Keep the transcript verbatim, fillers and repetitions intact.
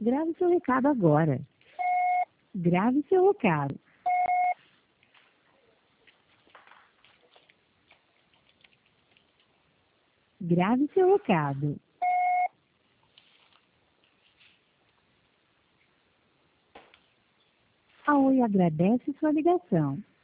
Grave seu recado agora. Grave seu recado. Grave seu recado. A Oi agradece sua ligação.